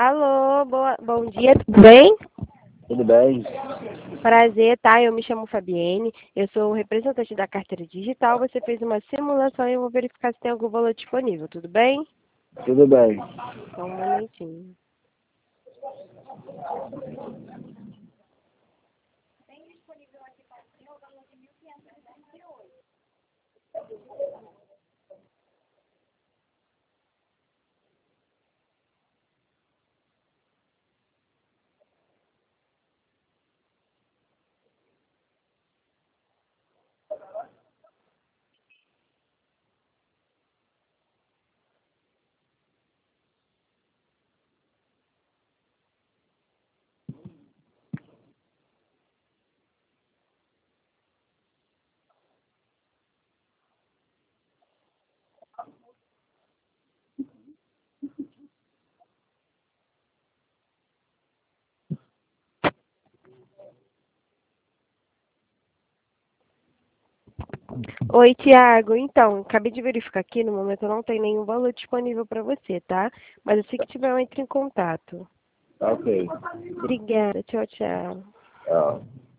Alô, bom dia, tudo bem? Tudo bem? Prazer, tá? Eu me chamo Fabienne, eu sou representante da carteira digital. Você fez uma simulação e eu vou verificar se tem algum valor disponível, tudo bem? Tudo bem. Só um momentinho. Oi, Tiago. Então, acabei de verificar aqui, no momento eu não tenho nenhum valor disponível para você, tá? Mas assim que tiver, eu entro em contato. Tá ok. Obrigada, tchau, tchau. Tchau.